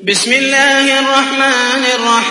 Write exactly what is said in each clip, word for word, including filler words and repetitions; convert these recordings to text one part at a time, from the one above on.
بسم الله الرحمن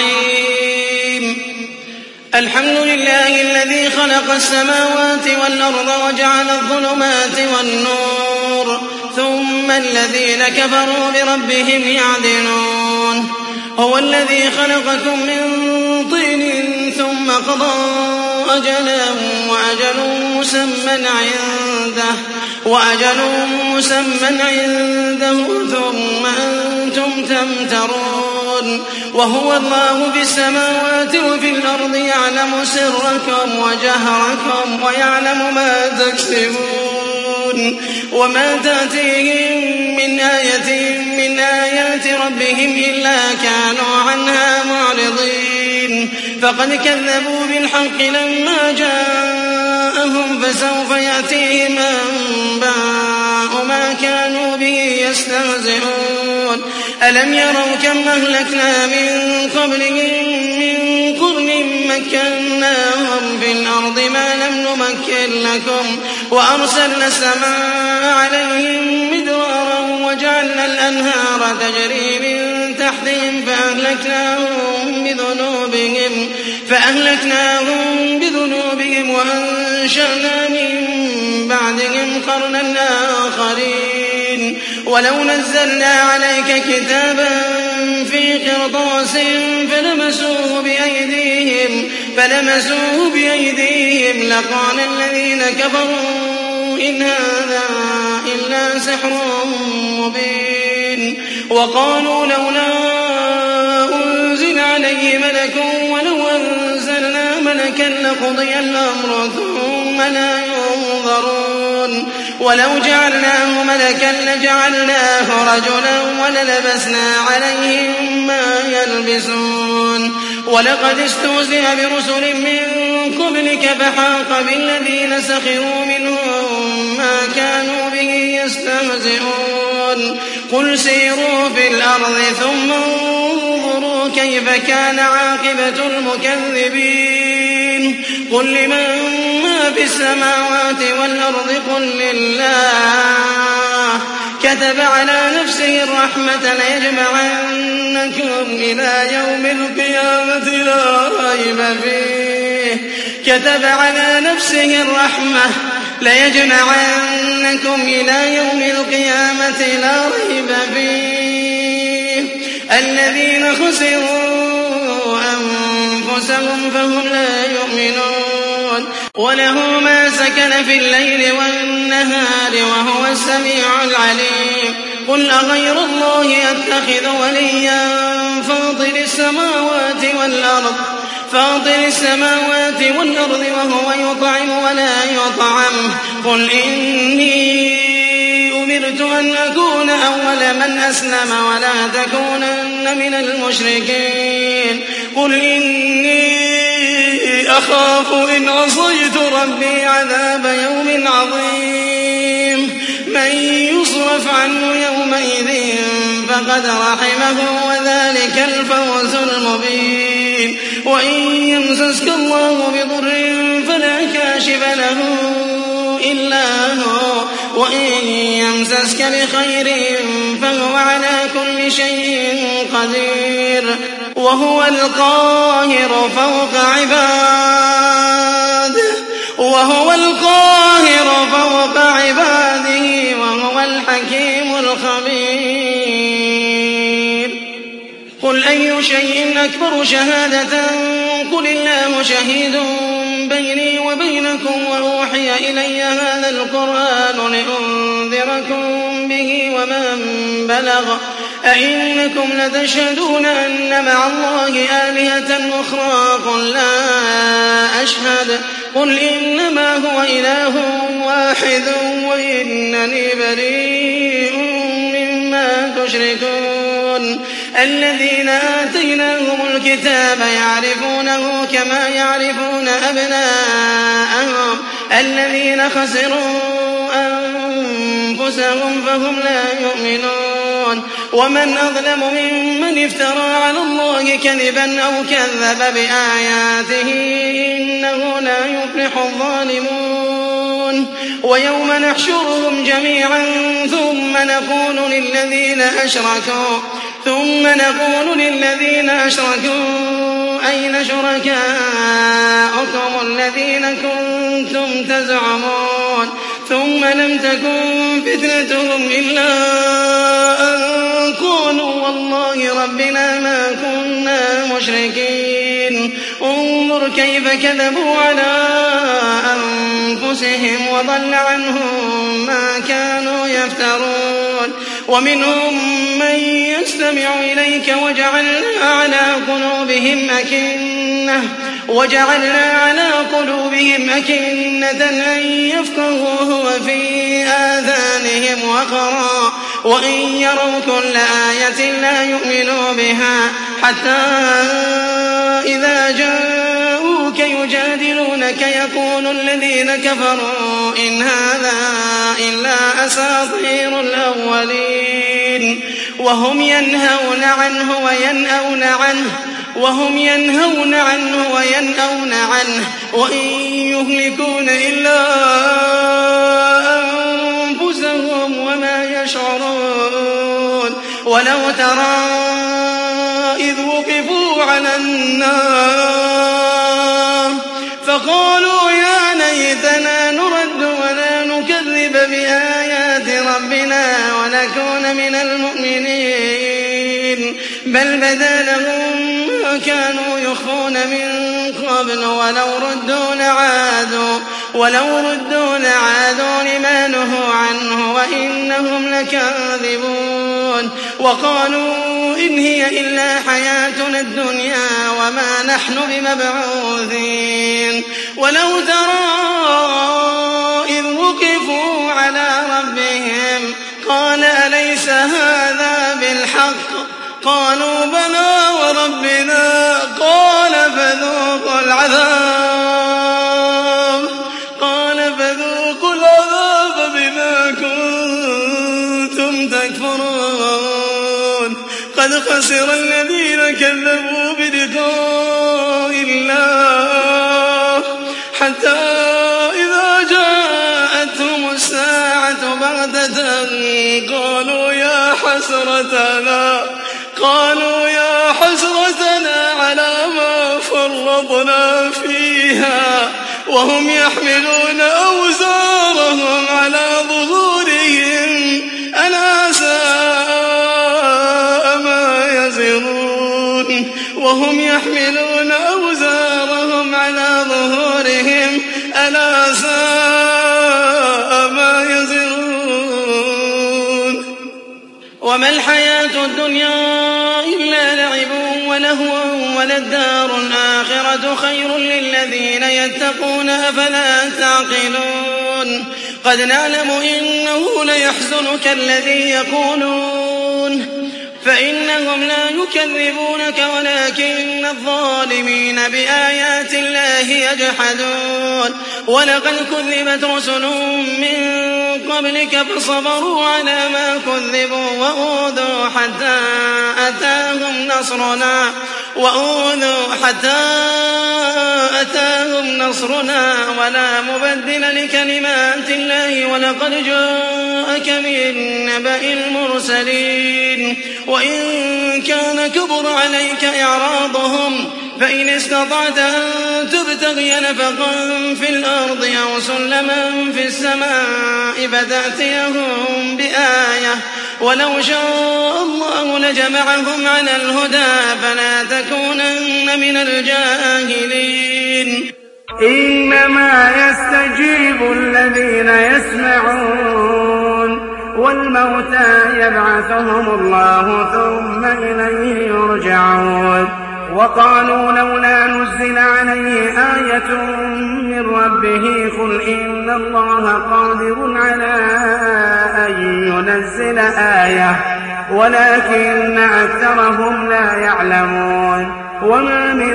الرحيم الحمد لله الذي خلق السماوات والأرض وجعل الظلمات والنور ثم الذين كفروا بربهم يعدلون هو الذي خلقكم من طين ثم قضى أجلا وأجل مسمى عنده وأجل مسمى عنده ثم أنتم تمترون وهو الله في السماوات وفي الأرض يعلم سركم وجهركم ويعلم ما تكسبون وما تأتيهم من آية من آيات ربهم إلا كانوا عنها معرضين فقد كذبوا بالحق لما جاءهم فسوف يأتيهم أنباء ما كانوا به يستهزئون ألم يروا كم أهلكنا من قبلهم من قرن مكناهم في الأرض ما لم نمكن لكم وأرسلنا السماء عليهم مدرارا وجعلنا الأنهار تجري من تحتهم فأهلكناهم بذنوبهم فأهلكناهم بذنوبهم وأنشأنا من بعدهم قرنا آخرين ولو نزلنا عليك كتابا في قرطاس فلمسوه بأيديهم فلمسوه بأيديهم لقال الذين كفروا إن هذا إلا سحر مبين وقالوا لولا أنزل عليه ملك ولو أنزلنا ملكا لقضي الأمر ثم لا ينظرون ولو جعلناه ملكا لجعلناه رجلا وللبسنا عليهم ما يلبسون ولقد استهزئ برسل من قبلك فحاق بالذين سخروا منهم ما كانوا به يستهزئون قل سيروا في الأرض ثم انظروا كيف كان عاقبة المكذبين قل لمن ما في السماوات والأرض قل لله كتب على نفسه الرحمة ليجمعنكم إلى يوم القيامة لا ريب فيه كتب على نفسه الرحمة ليجمعنكم إلى يوم القيامة لا ريب فيه الذين خسروا أنفسهم فهم لا يؤمنون وله ما سكن في الليل والنهار وهو السميع العليم قل أغير الله أتخذ وليا فاطر السماوات والأرض فاطر السماوات والأرض وهو يطعم ولا يطعم قل إني أمرت أن أكون أول من أسلم ولا تكونن من المشركين قل إني أخاف إن عصيت ربي عذاب يوم عظيم من يصرف عنه يومئذ فقد رحمه وذلك الفوز المبين وإن يمسسك الله بضر فلا كاشف له إلا هو وإن يمسسك بخير فهو على كل شيء قدير وهو القاهر فوق عباده وهو القاهر فوق عباده وهو الحكيم الخبير قل أي شيء أكبر شهادة قل الله شهيد بيني وبينكم وأوحي إلي هذا القرآن لأنذركم به ومن بلغ أئنكم لتشهدون أن مع الله آلهة أخرى قل لا أشهد قل إنما هو إله واحد وإنني بريء مما تشركون الذين آتيناهم الكتاب يعرفونه كما يعرفون أبناءهم الذين خسروا أنفسهم فهم لا يؤمنون ومن أظلم ممن افترى على الله كذبا أو كذب بآياته إنه لا يفلح الظالمون ويوم نحشرهم جميعا ثم نقول للذين أشركوا ثم نقول للذين أشركوا أين شركاؤكم الذين كنتم تزعمون ثم لم تكن فتنتهم إلا أن قالوا والله ربنا ما كنا مشركين انظر كيف كذبوا على أنفسهم وضل عنهم ما كانوا يفترون ومنهم من يستمع إليك وجعلنا على قلوبهم أكنة وجعلنا على قلوبهم أكنة أن يفقهوه وفي آذانهم وقرا وإن يروا كل آية لا يؤمنوا بها حتى إذا جاءوك يجادلونك يقول الذين كفروا إن هذا إلا أساطير الأولين وهم ينهون عنه وينأون عنه وهم ينهون عنه وينأون عنه وإن يهلكون إلا أنفسهم وما يشعرون ولو ترى إذ وقفوا على النار فقالوا يا ليتنا نرد ولا نكذب بآيات ربنا ونكون من المؤمنين بل بدا لهم ما كانوا يخفون من قبل ولو ردوا لعادوا ولو ردوا لعادوا لما نهوا عنه وإنهم لكاذبون وقالوا إن هي إلا حياتنا الدنيا وما نحن بمبعوثين ولو ترى إذ وقفوا على ربهم قال أليس هذا بالحق قالوا بلى وربنا قال فذوقوا العذاب قال فذوقوا العذاب بما كنتم تكفرون قد خسر الذين كذبوا بلقاء الله حتى إذا جاءتهم الساعة بغتة قالوا يا حسرتنا قالوا يا حسرتنا على ما فرطنا فيها وهم يحملون أوزارهم على ظهورهم ألا ساء ما يزرون وهم يحملون أوزارهم على ظهورهم ألا ساء ما يزرون وما الحياة الدنيا إلا لعب ولهو وللدار الآخرة خير للذين يتقون أفلا تعقلون قد نعلم إنه ليحزنك الذي يقولون فإنهم لا يكذبونك ولكن الظالمين بآيات الله يجحدون ولقد كذبت رسل من قبلك فصبروا على ما كذبوا وأوذوا حتى أتاهم نصرنا وأوذوا حتى أتاهم نصرنا ولا مبدل لكلمات الله ولقد جاءك من نبأ المرسلين وإن كان كبر عليك إعراضهم فإن استطعت أن تبتغي نفقا في الأرض أو سلما في السماء فتأتيهم بآية ولو شاء الله لجمعهم على الهدى فلا تكونن من الجاهلين إنما يستجيب الذين يسمعون والموتى يبعثهم الله ثم إليه يرجعون وقالوا لولا نزل عليه آية من ربه قل إن الله قادر على أن ينزل آية ولكن أكثرهم لا يعلمون وما من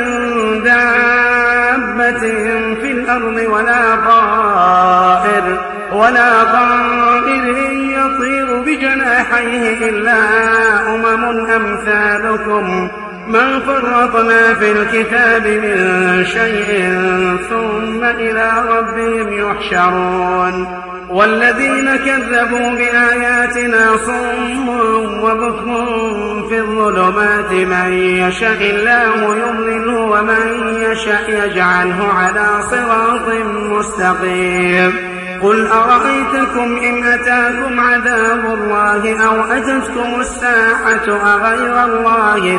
دابة في الأرض ولا طائر ولا طائر يطير بجناحيه إلا أمم أمثالكم ما فرطنا في الكتاب من شيء ثم إلى ربهم يحشرون والذين كذبوا بآياتنا صم وبكم في الظلمات من يشاء الله يضلله ومن يشاء يجعله على صراط مستقيم قل أرأيتكم إن أتاكم عذاب الله أو أتتكم الساعة أغير الله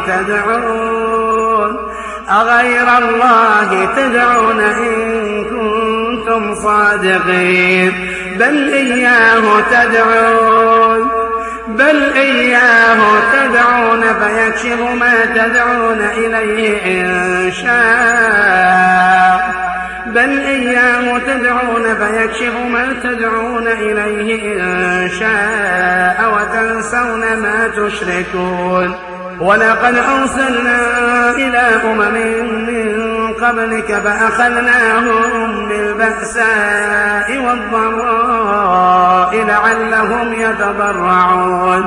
تدعون أغير الله تدعون إن كنتم صادقين بل إياه تدعون بل إياه تدعون فيكشف ما تدعون إليه إن شاء بل إياه تدعون فيكشف ما تدعون إليه إن شاء وتنسون ما تشركون ولقد أرسلنا إلى أمم من قبلك فأخذناهم بالبأساء والضراء لعلهم يتضرعون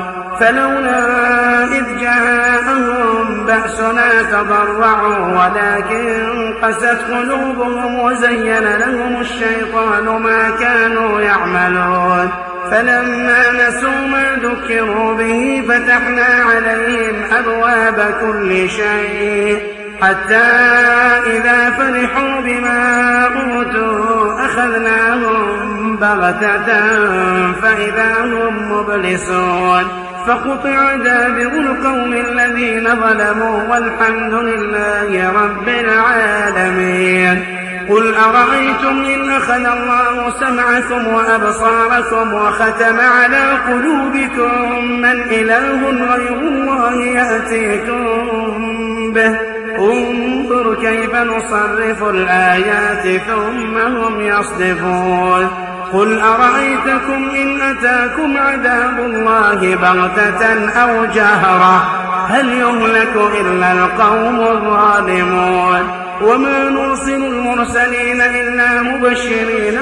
فلولا إذ جاءهم بأسنا تضرعوا ولكن قست قلوبهم وزين لهم الشيطان ما كانوا يعملون فلما نسوا ما ذكروا به فتحنا عليهم أبواب كل شيء حتى إذا فرحوا بما أوتوا أخذناهم بغتة فإذا هم مبلسون فقطع دابر القوم الذين ظلموا والحمد لله رب العالمين قل أرأيتم إن أخذ الله سمعكم وأبصاركم وختم على قلوبكم من إله غير الله يأتيكم به انظر كيف نصرف الآيات ثم هم يصدفون قل أرأيتكم إن أتاكم عذاب الله بغتة أو جهرة هل يهلك إلا القوم الظالمون وما نرسل المرسلين إلا مبشرين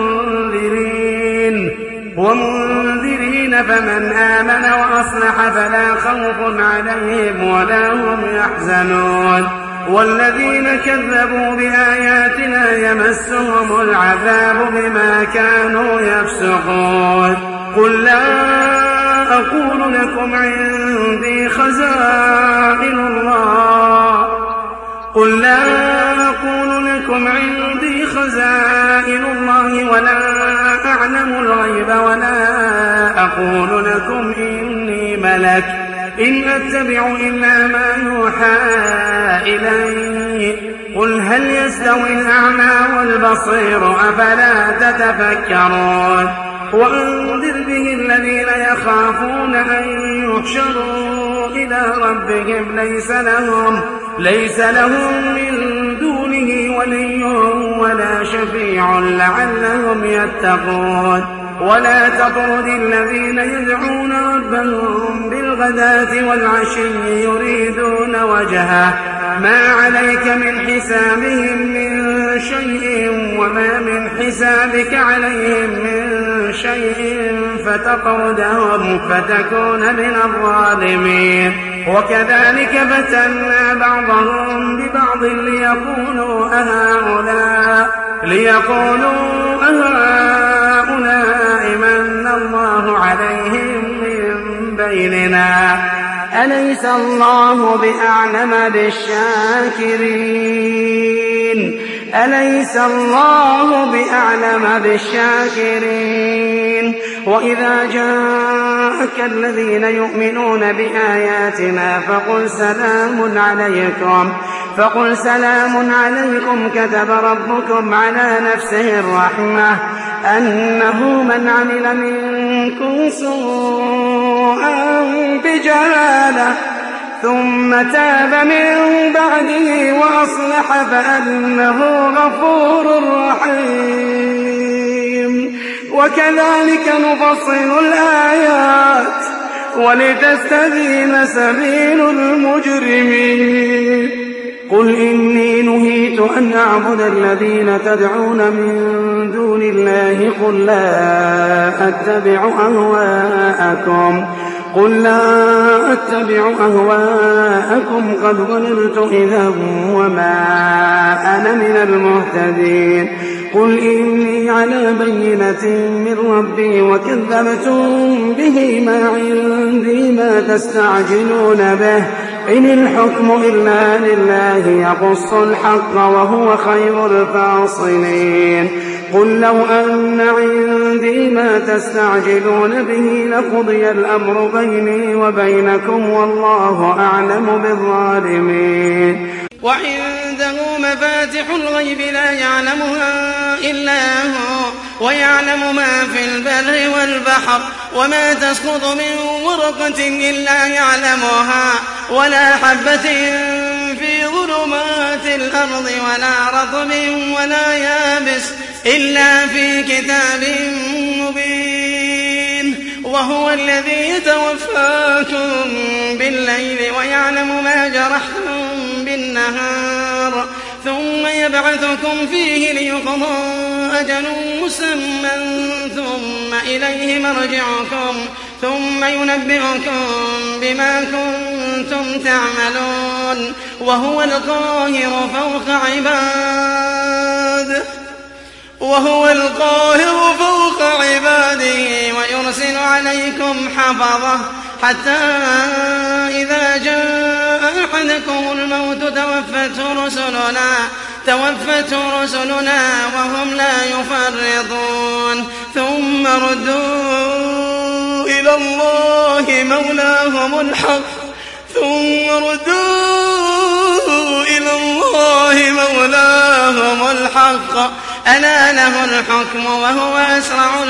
ومنذرين ومنذرين فمن آمن وأصلح فلا خوف عليهم ولا هم يحزنون والذين كذبوا بآياتنا يمسهم العذاب بما كانوا يفسقون قل لا أقول لكم عندي خزائن الله قل لا أقول لكم عندي خزائن الله ولا أعلم الغيب ولا أقول لكم إني ملك إن أتبع إلا ما يوحى إلي قل هل يستوي الأعمى والبصير أفلا تتفكرون وأنذر به الذين يخافون أن يحشروا إلى ربهم ليس لهم ليس لهم من دونه ولي ولا شفيع لعلهم يتقون ولا تطرد الذين يدعون ربهم بالغداة والعشي يريدون وجهه ما عليك من حسابهم من شيء وما من حسابك عليهم من شيء فتطردهم فتكون من الظالمين وكذلك فتنا بعضهم ببعض ليقولوا أهؤلاء ليقولوا أهؤلاء من الله عليهم من بيننا أليس الله بأعلم بالشاكرين أليس الله بأعلم بالشاكرين وإذا جاءك الذين يؤمنون بآياتنا فقل سلام عليكم فقل سلام عليكم كتب ربكم على نفسه الرحمة أنه من عمل منكم سوءا بجهالة ثم تاب من بعده وأصلح فأنه غفور رحيم وكذلك نفصل الآيات ولتستبين سبيل المجرمين قل إني نهيت أن أعبد الذين تدعون من دون الله قل لا أتبع أهواءكم قل لا أتبع أهواءكم قد ضللت إذا وما أنا من المهتدين قل إني على بينة من ربي وكذبتم به ما عندي ما تستعجلون به إن الحكم إلا لله يقص الحق وهو خير الفاصلين قل لو أن عندي ما تستعجلون به لقضي الأمر بيني وبينكم والله أعلم بالظالمين وعنده مفاتح الغيب لا يعلمها إلا هو ويعلم ما في البر والبحر وما تسقط من ورقة إلا يعلمها ولا حبة في ظلمات الأرض ولا رطب ولا يابس إلا في كتاب مبين وهو الذي يتوفاكم بالليل ويعلم ما جرحتم بالنهار ثم يبعثكم فيه ليقضى أجل مسمى ثم إليه مرجعكم ثم ينبئكم بما كنتم تعملون وهو القاهر فوق عباده وهو القاهر فوق عباده ويرسل عليكم حفظه حتى إذا جاء أحدكم الموت توفته رسلنا توفته رسلنا وهم لا يفرطون ثم ردوا إلى الله مولاهم الحق ثم ردوا إلى الله مولاهم الحق ألا له الحكم وهو أسرع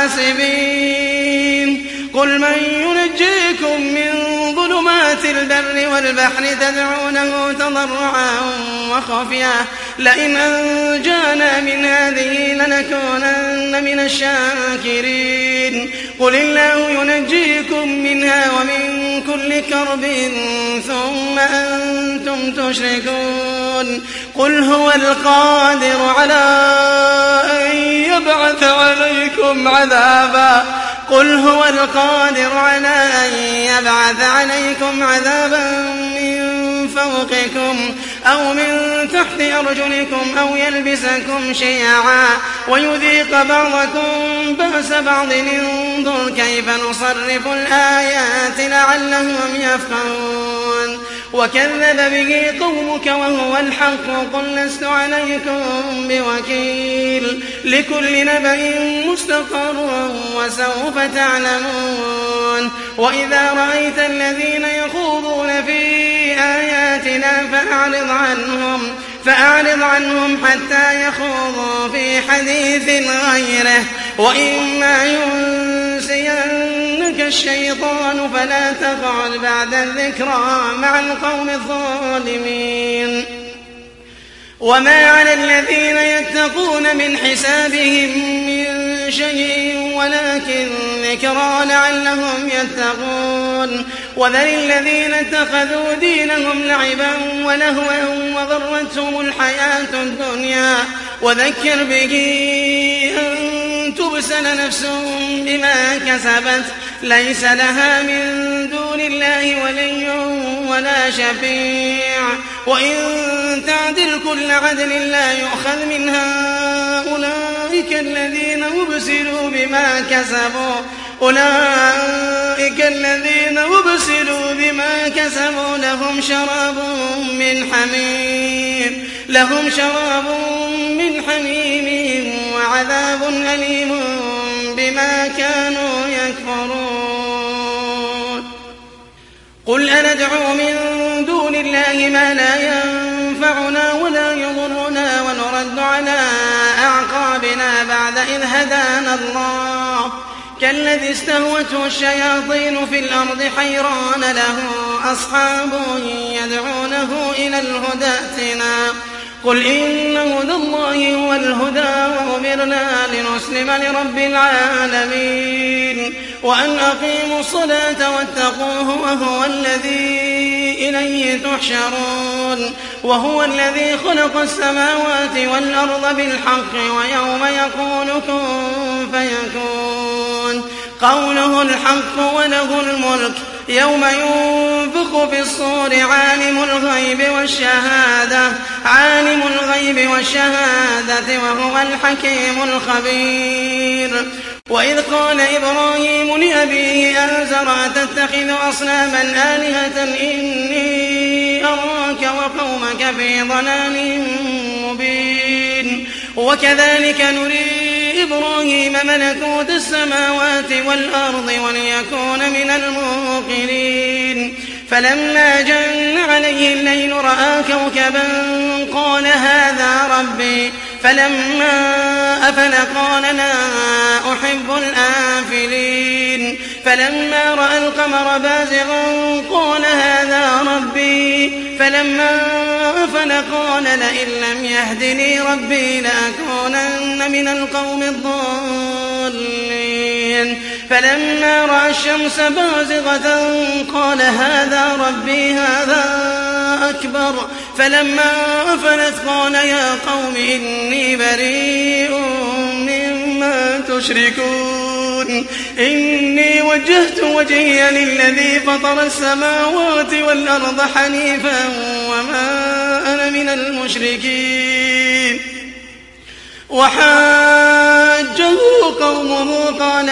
الحاسبين قل من ينجيكم من ظلمات البر والبحر تدعونه تضرعا وخفيا لئن أنجانا من هذه لنكونن من الشاكرين قل الله ينجيكم منها ومن كل كرب ثم أنتم تشركون قل هو القادر على أن يبعث عليكم عذابا قل هو القادر على أن يبعث عليكم عذابا من فوقكم أو من تحت أرجلكم أو يلبسكم شيعا ويذيق بعضكم بأس بعض انظر كيف نصرف الآيات لعلهم يفقهون وكذب به قومك وهو الحق قل لست عليكم بوكيل لكل نبأ مستقر وسوف تعلمون وإذا رأيت الذين يخوضون في آياتنا فأعرض عنهم فأعرض عنهم حتى يخوضوا في حديث غيره وإما ينسينك الشيطان فلا تقعد بعد الذكرى مع القوم الظالمين وما على الذين يتقون من حسابهم من شيء ولكن ذكرى لعلهم يتقون وذل الذين اتخذوا دينهم لعبا ولهوا وغرتهم الحياة الدنيا وذكر به أن تبسل نفس بما كسبت ليس لها من دون الله ولي ولا شفيع وإن تعدل كل عدل لا يؤخذ منها أولئك الذين أبسلوا بما كسبوا أولئك الذين أبسلوا بما كسبوا لهم شراب من حميم لهم شراب من حميم وعذاب أليم بما كانوا يكفرون قل أندعو من دون الله ما لا ينفعنا ولا يضرنا ونرد على أعقابنا بعد إذ هدانا الله كالذي استهوته الشياطين في الأرض حيران له أصحاب يدعونه إلى الهدى ائتنا قل إن هدى الله هو الهدى وأمرنا لنسلم لرب العالمين وأن أقيموا الصلاة واتقوه وهو الذي إليه تحشرون وهو الذي خلق السماوات والأرض بالحق ويوم يقول كن فيكون قوله الحق وله الملك يوم ينفخ في الصور عالم الغيب والشهادة عالم الغيب والشهادة وهو الحكيم الخبير. وإذ قال إبراهيم لأبيه آزر أتتخذ أصناما آلهة إني أراك وقومك في ضلال مبين. وكذلك نري إبراهيم ملكوت السماوات والأرض وليكون من الموقنين. فلما جن عليه الليل رأى كوكبا قال هذا ربي فلما أفل قال لا أحب الآفلين. فلما رأى القمر بازغا قال هذا ربي فلما أفل قال لئن لم يهدني ربي لأكونن من القوم الضالين. فلما رأى الشمس بازغة قال هذا ربي هذا أكبر. فلما أفلت قال يا قوم إني بريء مما تشركون إني وجهت وجهي للذي فطر السماوات والأرض حنيفا وما أنا من المشركين. وحاجه قومه قال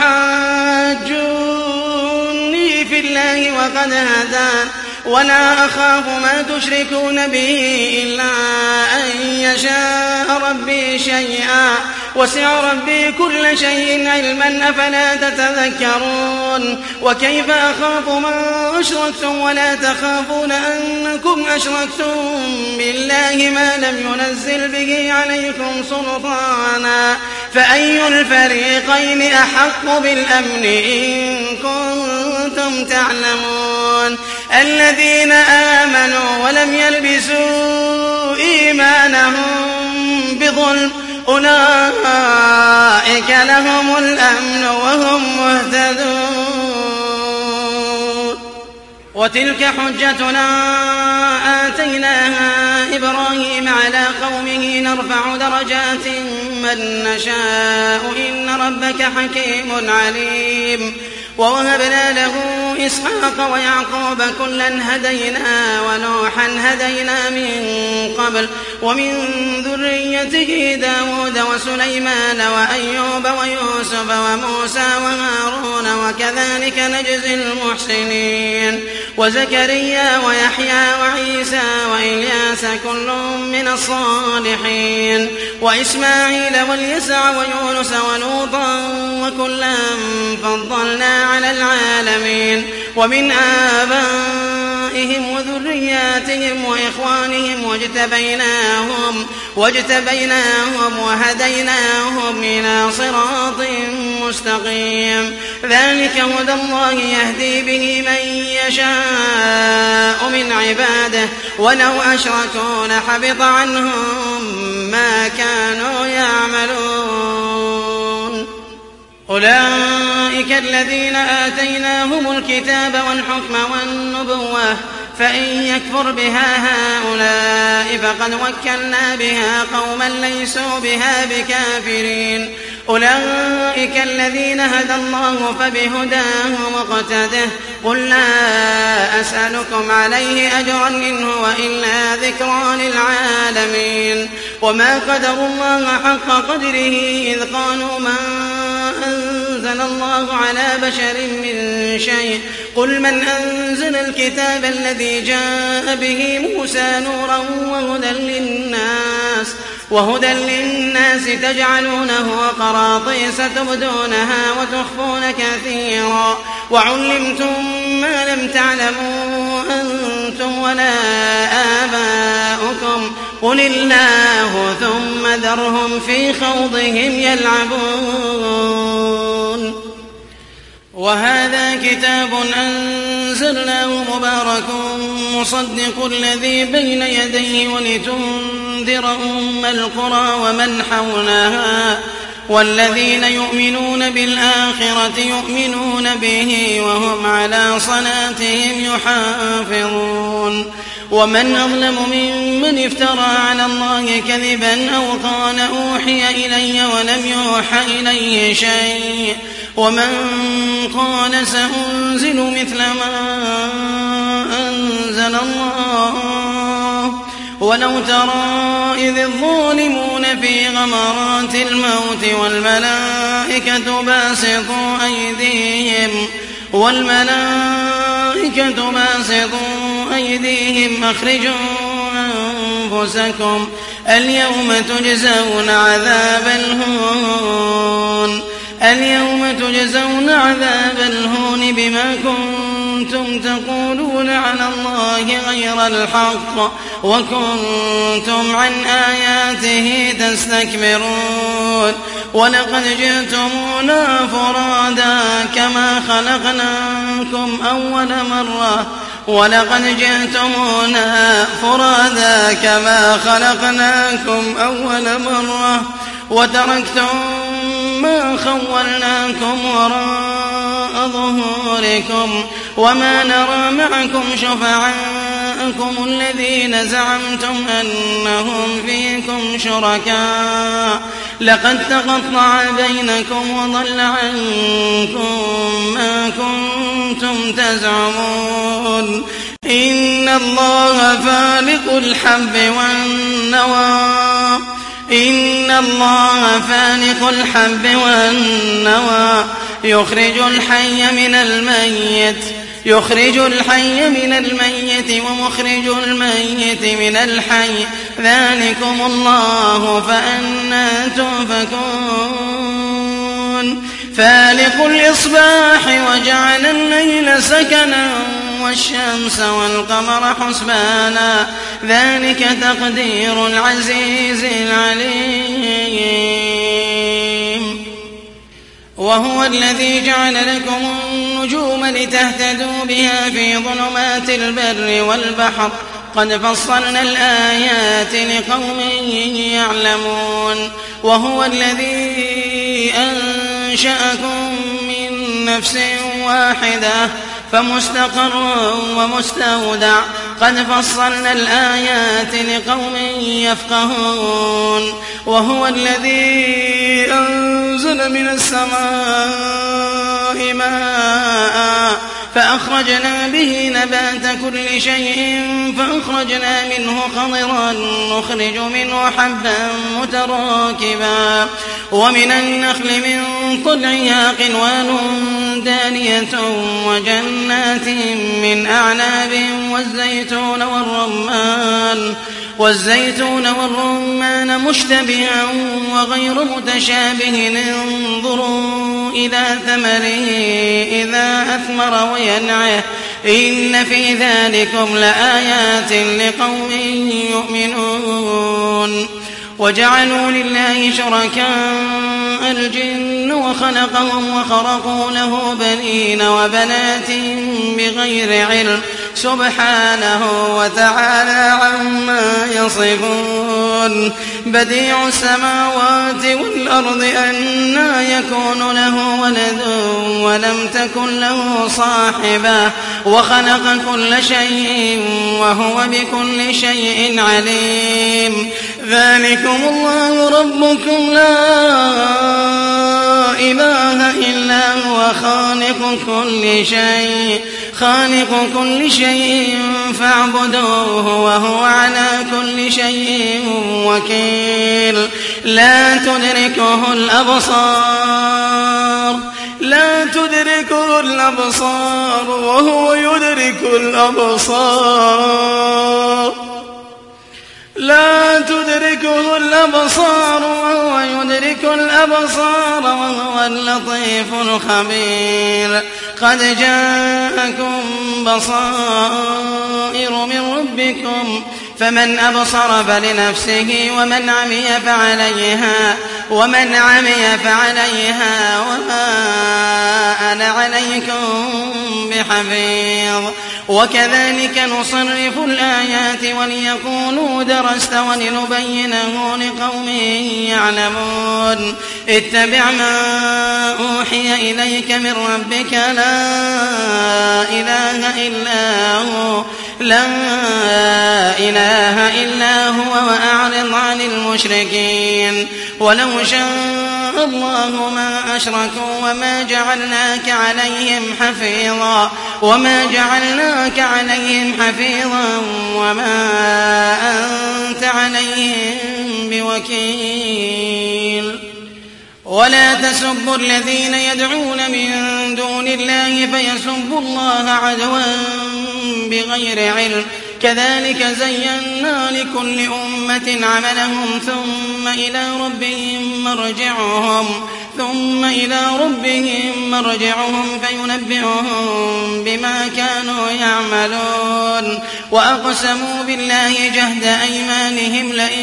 أتحاجوني في الله وقد هدان ولا أخاف ما تشركون به إلا أن يشاء ربي شيئا وسع ربي كل شيء علما أفلا تتذكرون. وكيف أخاف ما أشركتم ولا تخافون أنكم أشركتم بالله ما لم ينزل به عليكم سلطانا فأي الفريقين أحق بالأمن إن كنتم تعلمون. الذين آمنوا ولم يلبسوا إيمانهم بظلم أولئك لهم الأمن وهم مهتدون. وتلك حجتنا آتيناها إبراهيم على قومه نرفع درجات من نشاء إن ربك حكيم عليم. ووهبنا له إسحاق ويعقوب كلا هدينا ونوحا هدينا من قبل ومن ذريته داود وسليمان وأيوب ويوسف وموسى وهارون وكذلك نجزي المحسنين. وزكريا ويحيى وعيسى وإلياس كل من الصالحين. وإسماعيل واليسع ويونس ولوطا وكلا فضلنا على العالمين. ومن آبائهم وذرياتهم وإخوانهم واجتبيناهم, واجتبيناهم وهديناهم إلى صراط مستقيم. ذلك هدى الله يهدي به من يشاء من عباده ولو أشركوا لحبط عنهم ما كانوا يعملون. أولئك الذين آتيناهم الكتاب والحكم والنبوة فإن يكفر بها هؤلاء فقد وكلنا بها قوما ليسوا بها بكافرين. أولئك الذين هدى الله فبهداه مقتده قل لا أسألكم عليه أجرا إن هو إلا ذكرى للعالمين. وما قدروا الله حق قدره إذ قالوا ما أنزل الله على بشر من شيء قل من أنزل الكتاب الذي جاء به موسى نورا وهدى للناس وهدى للناس تجعلونه قراطيس تبدونها وتخفون كثيرا وعلمتم ما لم تعلموا أنتم ولا آباؤكم قل الله ثم ذرهم في خوضهم يلعبون. وهذا كتاب أنزلناه مبارك مصدق الذي بين يديه ولتنذر أم القرى ومن حولها والذين يؤمنون بالآخرة يؤمنون به وهم على صلاتهم يحافظون. ومن أظلم ممن افترى على الله كذبا أو قال أوحي إلي ولم يوحى إليه شيء ومن قال سأنزل مثل ما أنزل الله ولو ترى إذ الظالمون في غمرات الموت والملائكة باسطوا أيديهم والملائكة باسطوا أيديهم أخرجوا أنفسكم اليوم تجزون عذاب الهون اليوم تجزون عذاب الهون بما كنتم تقولون على الله غير الحق وكنتم عن آياته تستكبرون ولقد جئتمونا فرادا كما خلقناكم أول مرة ولقد جئتمونا فرادا كما خلقناكم أول مرة وتركتم ما خولناكم وراء ظهوركم وما نرى معكم شفعاءكم الذين زعمتم أنهم فيكم شركاء لقد تقطع بينكم وضل عنكم ما كنتم تزعمون إن الله فالق الحب والنوى إن الله فالق الحب والنوى يخرج الحي من الميت يخرج الحي من الميت ومخرج الميت من الحي ذلكم الله فأنى تؤفكون فالق الإصباح وجعل الليل سكنا والشمس والقمر حسبانا ذلك تقدير العزيز العليم وهو الذي جعل لكم النجوم لتهتدوا بها في ظلمات البر والبحر قد فصلنا الآيات لقوم يعلمون وهو الذي أنشأكم من نفس واحدة فمستقر ومستودع قد فصلنا الآيات لقوم يفقهون وهو الذي أنزل من السماء ماء فأخرجنا به نبات كل شيء فأخرجنا منه خضرا نخرج منه حبا متراكبا ومن النخل من طلعها قنوان دانية وجنات من أعناب والزيتون والرمان والزيتون والرمان مشتبها وغير متشابه انظروا إلى ثمره إذا أثمر وينعه إن في ذلكم لآيات لقوم يؤمنون وجعلوا لله شركاء الجن وخلقهم وخرقوا له بنين وبنات بغير علم سبحانه وتعالى عما يصفون بديع السماوات والأرض أنى يكون له ولد ولم تكن له صاحبة وخلق كل شيء وهو بكل شيء عليم ذلكم الله ربكم لا إله إلا هو خالق كل شيء خالق كل شيء فاعبدوه وهو على كل شيء وكيل لا تدركه الأبصار لا تدركه الأبصار وهو يدرك الأبصار لا تدركه الأبصار وهو يدرك الأبصار وهو اللطيف الخبير قد جاءكم بصائر من ربكم فمن أبصر فلنفسه ومن عمي فعليها ومن عمي فعليها وما أنا عليكم بحفيظ وكذلك نصرف الآيات وليقولوا درست ولنبينه لقوم يعلمون اتبع ما أوحي إليك من ربك لا إله إلا هو لا إله إلا هو وأعرض عن المشركين ولو شاء الله ما أشركوا وما جعلناك عليهم حفيظا وما جعلناك عليهم حفيظا وما أنت عليهم بوكيل ولا تسبوا الذين يدعون من دون الله فيسبوا الله عدوا بغير علم كذلك زينا لكل أمة عملهم ثم إلى ربهم مرجعهم ثم إلى ربهم مرجعهم فينبئهم بما كانوا يعملون وأقسموا بالله جهد أيمانهم لئن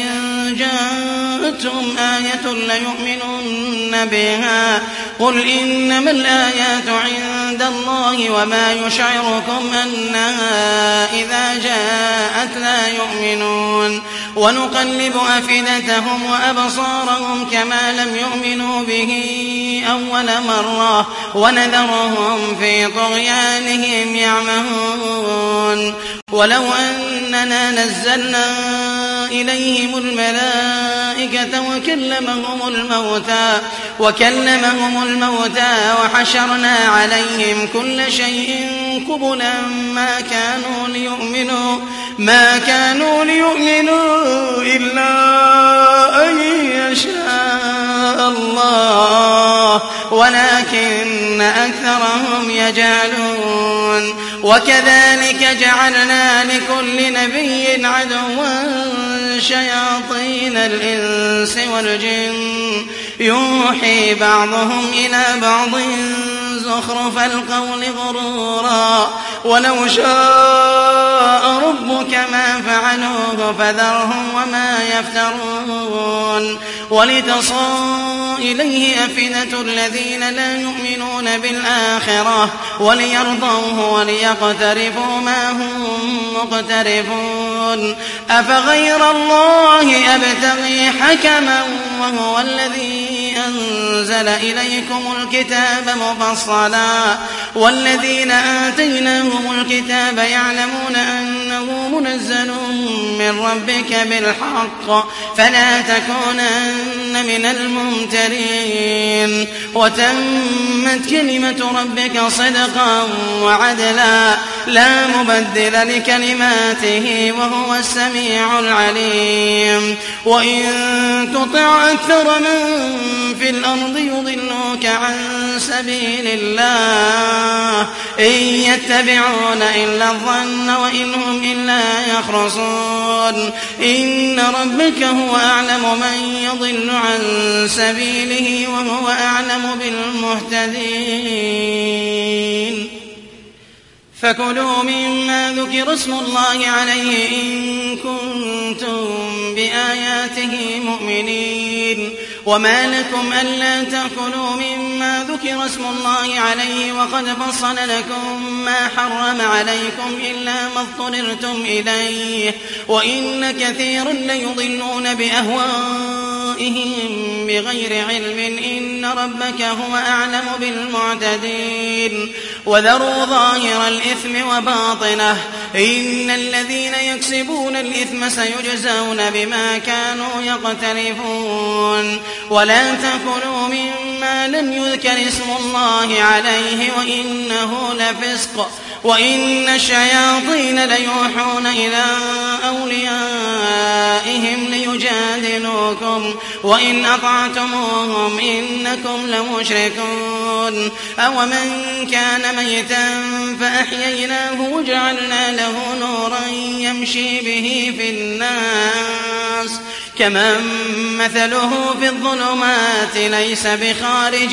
جاءتهم آية ليؤمنن بها قل إنما الآيات عند الله وما يشعركم أنها إذا جاءت لا يؤمنون ونقلب أفئدتهم وأبصارهم كما لم يؤمنوا به أول مرة ونذرهم في طغيانهم يعمهون ولو أننا نزلنا إليهم الملائكة وكلمهم الموتى وكلمهم الموتى وحشرنا عليهم كل شيء قبلا ما كانوا ليؤمنوا ما كانوا ليؤمنوا إلا أن يشاء الله ولكن أكثرهم يجهلون وكذلك جعلنا لكل نبي عدوا شياطين الإنس والجن يوحي بعضهم إلى بعض زخرف القول غرورا ولو شاء ربك ما فعلوه فذرهم وما يفترون ولتصغى إليه أفئدة الذين لا يؤمنون بالآخرة وليرضوه وليقترفوا ما هم مقترفون أفغير الله أبتغي حكما وهو الذي أنزل إليكم الكتاب مفصلا والذين آتيناهم الكتاب يعلمون أنه منزل من ربك بالحق فلا تكونن من الممترين وتمت كلمة ربك صدقا وعدلا لا مبدل لكلماته وهو السميع العليم وإن تطع أكثر من في الأرض يضلوك عن سبيل الله إن يتبعون إلا الظن وإن هم إلا يخرصون إن ربك هو أعلم من يضل عن سبيله وهو أعلم بالمهتدين فكلوا مما ذكر اسم الله عليه إن كنتم بآياته مؤمنين وما لكم ألا تأكلوا مما ذكر اسم الله عليه وقد فصل لكم ما حرم عليكم إلا ما اضطررتم إليه وإن كثيرا ليضلون بأهوائهم بغير علم إن ربك هو أعلم بالمعتدين وذروا ظاهر الإثم وباطنه إن الذين يكسبون الإثم سيجزون بما كانوا يقترفون ولا تأكلوا مما لم يذكر اسم الله عليه وإنه لفسق وإن الشياطين ليوحون إلى أوليائهم ليجادلوكم وإن أطعتموهم إنكم لمشركون أومن كان ميتا فأحييناه وجعلنا له نورا يمشي به في الناس كمن مثله في الظلمات ليس بخارج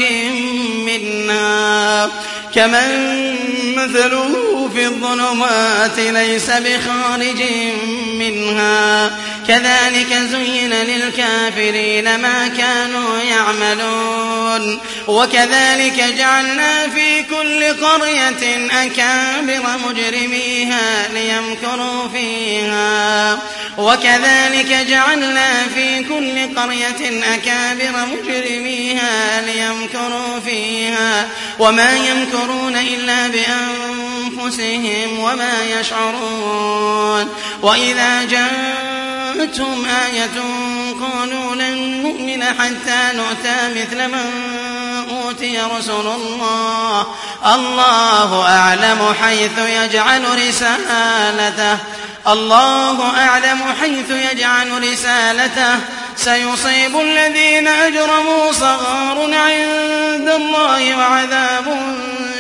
منها كمن مثله في الظلمات ليس بخارج منها كذلك زين للكافرين ما كانوا يعملون وكذلك جعلنا في كل قرية أكابر مجرميها ليمكروا فيها وكذلك جعلنا في كل قرية أكابر مجرميها ليمكروا فيها وما يمكرون إلا بأنفسهم وما يشعرون وإذا جاءتهم آية قالوا لن نؤمن حتى نؤتى مثل من أوتي رسل الله الله أعلم حيث يجعل رسالته الله أعلم حيث يجعل رسالته سيصيب الذين أجرموا صغار عند الله وعذاب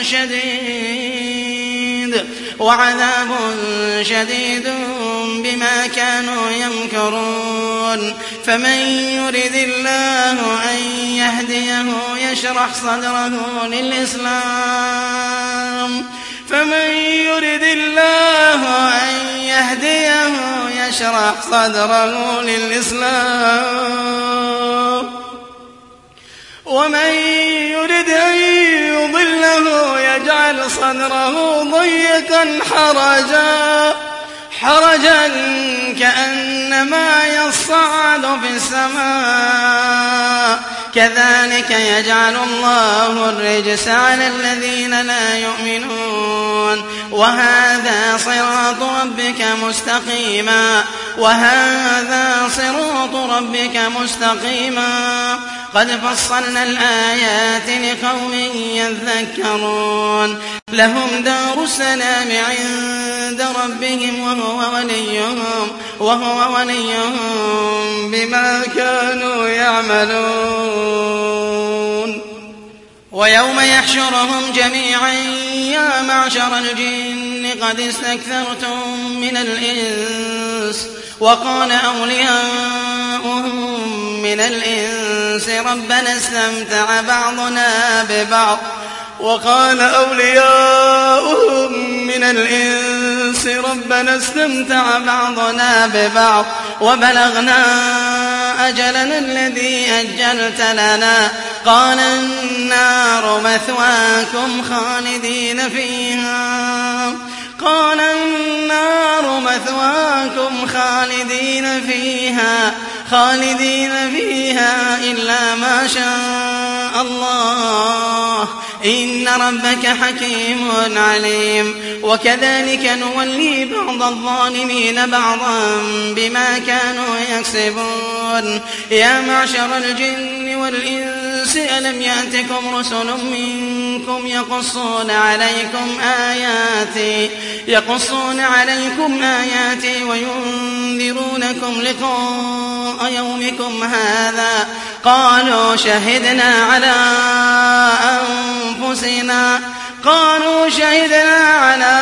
شديد وعذاب شديد بما كانوا يمكرون فمن يرد الله أن يهديه يشرح صدره للإسلام فمن يرد الله أن يهديه يشرح صدره للإسلام ومن يرد أن يضله يجعل صدره ضيقا حرجا حرجا كأنما يصعد في السماء كذلك يجعل الله الرجس على الذين لا يؤمنون وهذا صراط ربك مستقيما وهذا صراط ربك مستقيما قد فصلنا الآيات لقوم يذكرون لهم دار السلام عند ربهم وهو وليهم وهو وليهم بما كانوا يعملون ويوم يحشرهم جميعا يا معشر الجن قد استكثرتم من الإنس وقال أولياؤهم من الإنس ربنا استمتع بعضنا ببعض وقال أولياؤهم من الإنس ربنا استمتع بعضنا ببعض وبلغنا أجلنا الذي أجلت لنا قال النار مثواكم خالدين فيها قال النار مثواكم خالدين فيها خالدين فيها إلا ما شاء الله إن ربك حكيم عليم وكذلك نولي بعض الظالمين بعضا بما كانوا يكسبون يا معشر الجن والإنس ألم يأتكم رسل منكم يقصون عليكم آياتي يقصون عليكم آياتي وينذرونكم لقاء يومكم هذا قالوا شهدنا على أنفسنا قالوا شهدنا على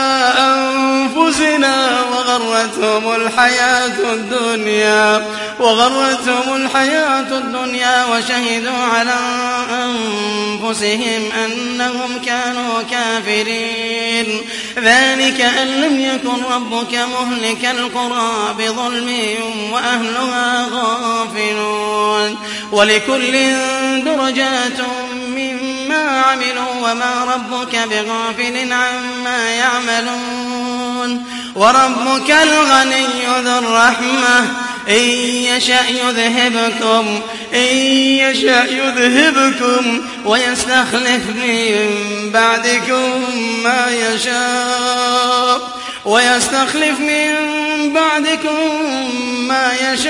أنفسنا وغرتهم الحياة الدنيا وغرتهم الحياة الدنيا وشهدوا على أنفسهم أنهم كانوا كافرين ذلك أن لم يكن ربك مهلك القرى بظلم وأهلها غافلون ولكل درجات مما عملوا وما ربك بغافل عما يعملون وربك الغني ذو الرحمة إن يشأ يذهبكم إن يشأ يذهبكم ويستخلف من بعدكم ما يشاء ويستخلف من بعدكم ما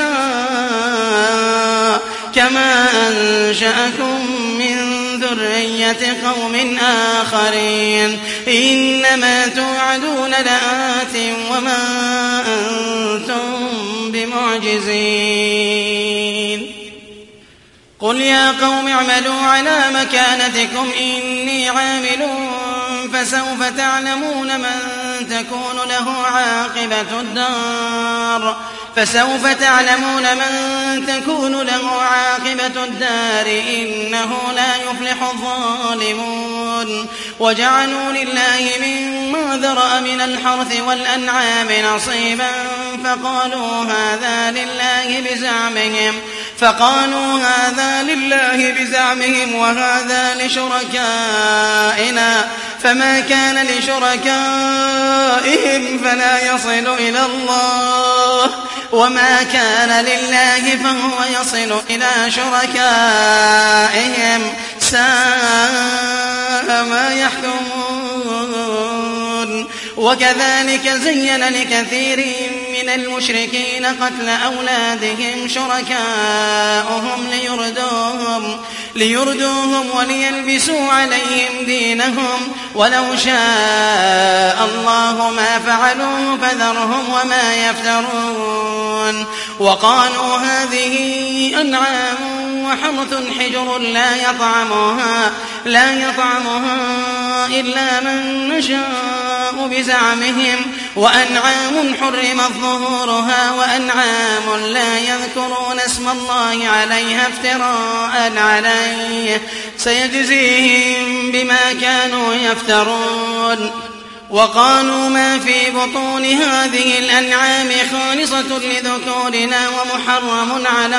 يشاء كما أنشأكم من ذرية قوم آخرين إنما توعدون لآت وما أنتم بمعجزين قل يا قوم اعملوا على مكانتكم إني عامل فسوف تعلمون من تكون له عاقبة الدار فسوف تعلمون من تكون له عاقبة الدار إنه لا يفلح الظالمون وجعلوا لله مما ذرأ من الحرث والأنعام نصيبا فقالوا هذا لله بزعمهم فقالوا هذا لله بزعمهم وهذا لشركائنا فما كان لشركائهم فلا يصل إلى الله وما كان لله فهو يصل إلى شركائهم ساء ما يحكمون وكذلك زين لكثير من المشركين قتل أولادهم شركاؤهم ليردوهم, ليردوهم وليلبسوا عليهم دينهم ولو شاء الله ما فعلوه فذرهم وما يفترون. وقالوا هذه أنعام وحرث حجر لا يطعمها, لا يطعمها إلا من نشاء بزعمهم وأنعام حرمت ظهورها وأنعام لا يذكرون اسم الله عليها افتراء عليه سيجزيهم بما كانوا يفترون. وقالوا ما في بطون هذه الأنعام خالصة لذكورنا ومحرم على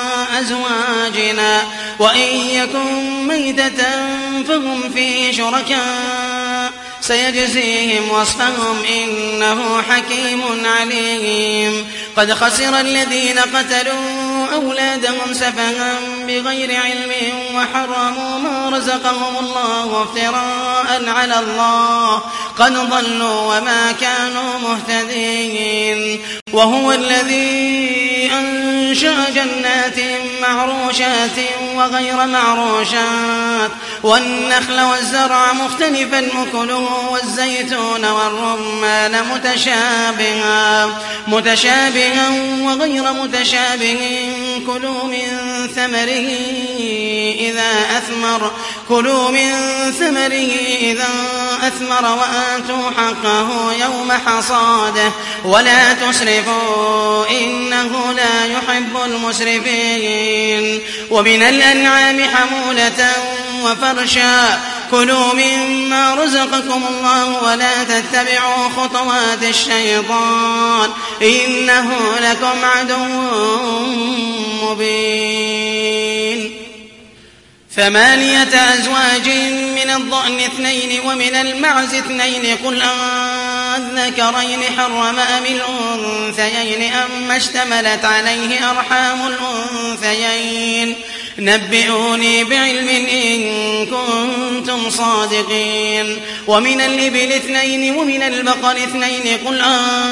أزواجنا وإن يكن ميتة فهم فيه شركاء سيجزيهم وصفهم إنه حكيم عليم. قد خسر الذين قتلوا أولادهم سفها بغير علم وحرموا ما رزقهم الله افتراء على الله قد ضلوا وما كانوا مهتدين. وهو الذي أنشأ جنات معروشات وغير معروشات والنخل والزرع مختلفا أكله والزيتون والرمان متشابها, متشابها وغير متشابه كلوا من ثمره إذا أثمر, كلوا من ثمره إذا أثمر وآتوا حقه يوم حصاده ولا تسرفوا إنه لا يحب المسرفين. ومن الأنعام حمولة وفرشا كلوا مما رزقكم الله ولا تتبعوا خطوات الشيطان إنه لكم عدو مبين. ثمانية أزواج من الضأن اثنين ومن المعز اثنين قل أذكرين حرم أم الأنثيين أم اشتملت عليه أرحام الأنثيين نبئوني بعلم إن كنتم صادقين. ومن الإبل اثنين ومن البقر اثنين قل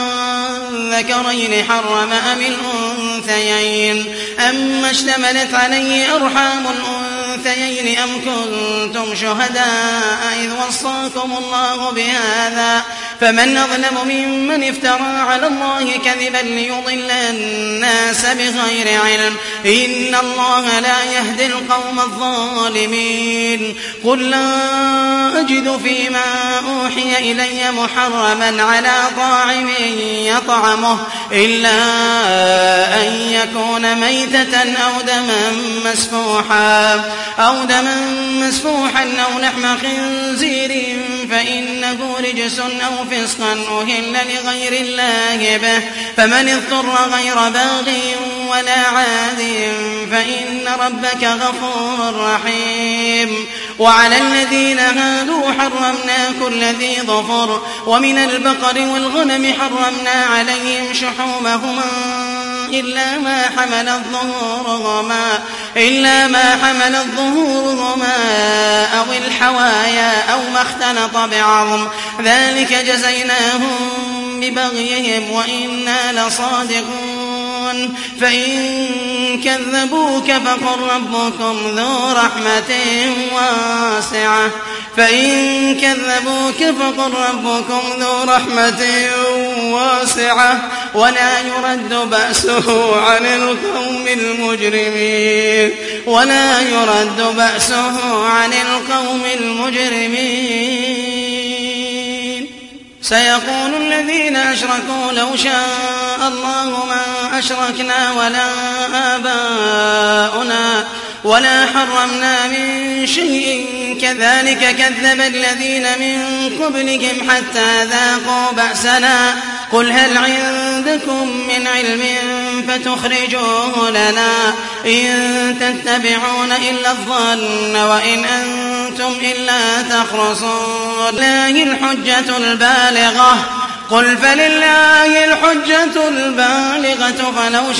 أذكرين حرم أم الأنثيين أم اشتملت عليه أرحام الأنثيين أم كنتم شهداء إذ وصاكم الله بهذا فمن أظلم ممن افترى على الله كذبا ليضل الناس بغير علم إن الله لا يهدي القوم الظالمين. قل لا أجد فيما أوحي إلي محرما على طاعم يطعمه إلا أن يكون ميتة أو دما مسفوحا أو دما مسفوحا أو لحم خنزير فإنه رجس أو فسقا أهل لغير الله به فمن اضطر غير باغ ولا عاد فإن ربك غفور رحيم. وعلى الذين هادوا حرمنا كل ذي ظفر ومن البقر والغنم حرمنا عليهم شحومهما إلا ما حملت ظهورهما إلا ما حملت ظهورهما أو الحوايا أو ما اختلط بعظم ذلك جزيناهم ببغيهم وإنا لصادقون. فإن كذبوك فقل ربكم ذو رحمة واسعة فإن كذبوك فقل ربكم ذو رحمة واسعة ولا يرد بأسه عن القوم المجرمين ولا يرد بأسه عن القوم المجرمين. سيقول الذين أشركوا لو شاء الله ما أشركنا ولا آباؤنا ولا حرمنا من شيء كذلك كذب الذين من قبلهم حتى ذاقوا بأسنا قل هل عندكم من علم فتخرجوه لنا إن تتبعون إلا الظن وإن أنتم إلا تخرصون. لله الحجة البالغة قل فلله الحجة البالغة فلو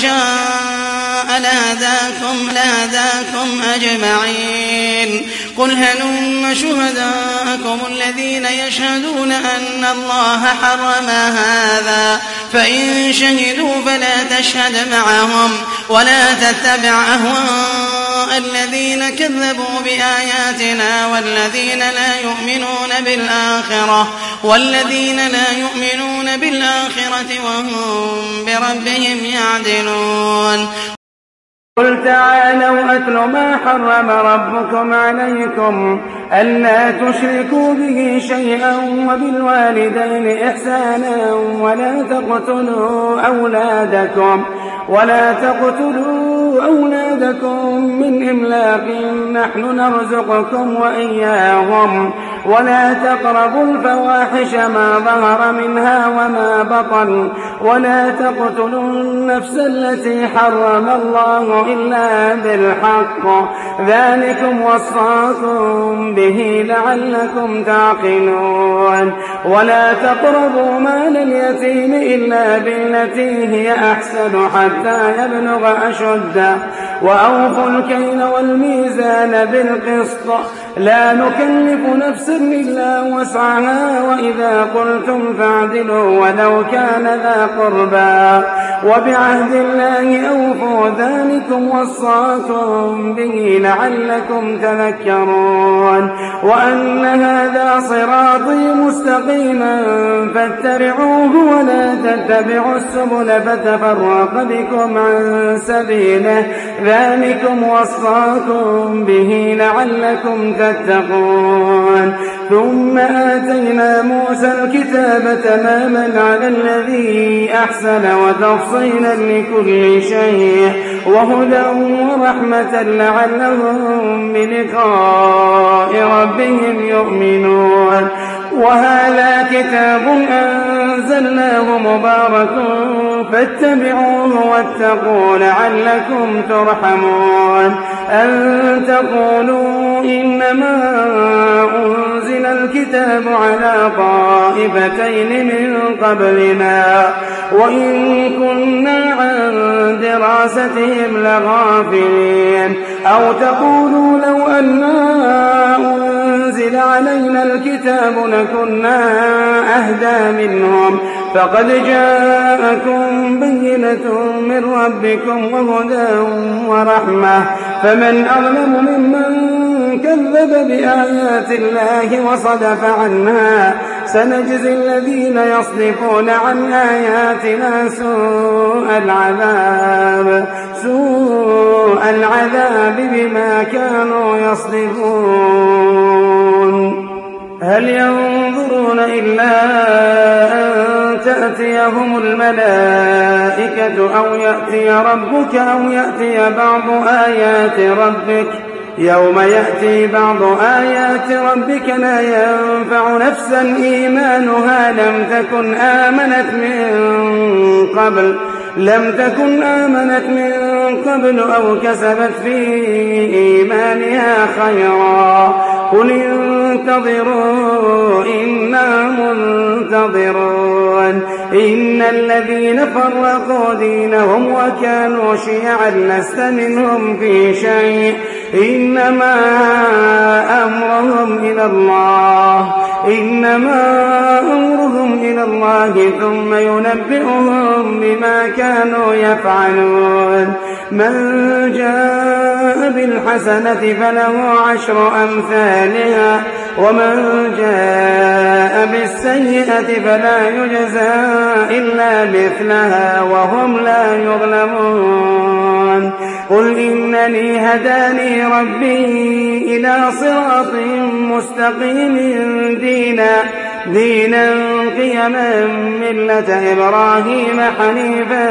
شاء لهداكم لهداكم أجمعين قل هلم شهداءكم الذين يشهدون أن الله حرم هذا فإن شهدوا فلا تشهد معهم ولا تتبع أهواء الذين كذبوا بآياتنا والذين لا يؤمنون بالآخرة والذين لا يؤمنون بالآخرة وهم بربهم يعدلون قل تعالوا أتل ما حرم ربكم عليكم ألا تشركوا به شيئا وبالوالدين إحسانا ولا تقتلوا أولادكم ولا تقتلوا أولادكم من إملاق نحن نرزقكم وإياهم ولا تقربوا الفواحش ما ظهر منها وما بطن ولا تقتلوا النفس التي حرم الله إلا بالحق ذلكم وصاكم به لعلكم تعقلون ولا تقربوا مال اليتيم إلا بالتي هي أحسن حتى يبلغ أشده وأوفوا الكيل والميزان بالقسط لا نكلف نفسا إلا وسعها وإذا قلتم فاعدلوا ولو كان ذا قربى وبعهد الله أوفوا ذلكم وصاكم به لعلكم تذكرون وأن هذا صراطي مستقيما فاتبعوه ولا تتبعوا السبل فتفرق بكم عن سبيله ذلكم وصاكم به لعلكم تتقون ثم آتينا موسى الكتاب تماما على الذي أحسن وتفصيلا لكل شيء وهدى ورحمة لعلهم بلقاء ربهم يؤمنون وهذا كتاب أنزلناه مبارك فاتبعوه واتقوا لعلكم ترحمون أن تقولوا إنما أنزل الكتاب على طائفتين من قبلنا وإن كنا عن دراستهم لغافلين أو تقولوا لو أنا أنزل علينا الكتاب لكنا أهدى منهم فقد جاءكم بينة من ربكم وهدى ورحمة فمن أظلم ممن كذب بآيات الله وصدف عنها سنجزي الذين يصدفون عن آياتنا سوء العذاب سوء العذاب بما كانوا يصدفون هل ينظرون إلا أن تأتيهم الملائكة أو يأتي ربك أو يأتي بعض آيات ربك يوم يأتي بعض آيات ربك لا ينفع نفسا إيمانها لم تكن آمنت من قبل لم تكن آمنت من قبل أو كسبت في إيمانها خيرا قل انتظروا إنا منتظرون إن الذين فرقوا دينهم وكانوا شيعا لست منهم في شيء إنما أمرهم إلى الله إنما أمرهم إلى الله ثم ينبئهم بما كانوا يفعلون من جاء بالحسنة فله عشر أمثالها ومن جاء بالسيئة فلا يجزى إلا مثلها وهم لا يظلمون قل إنني هداني ربي إلى صراط مستقيم دينا دينا قيما ملة إبراهيم حنيفا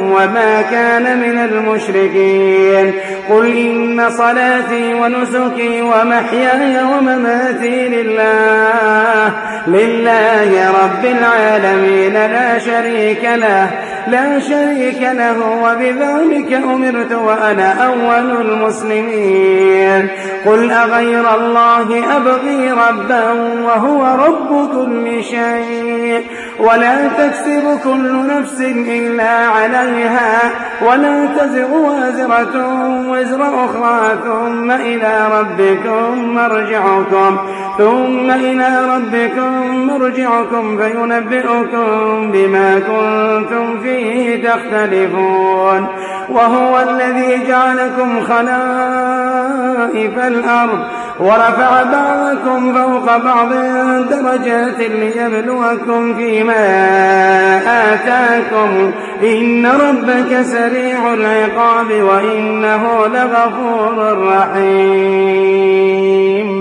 وما كان من المشركين قل إن صلاتي ونسكي ومحياي ومماتي لله لله رب العالمين لا شريك له لا شريك له وبذلك أمرت وأنا أول المسلمين قل أغير الله أبغي ربا وهو رب كل شيء ولا تكسب كل نفس إلا عليها ولا تزر وازرة وزر أخرى ثم إلى ربكم مرجعكم ثم إلى ربكم مرجعكم فينبئكم بما كنتم فيه تختلفون وهو الذي جعلكم خلائف الأرض ورفع بعضكم فوق بعض درجات ليبلوكم فيما آتاكم إن ربك سريع العقاب وإنه لغفور رحيم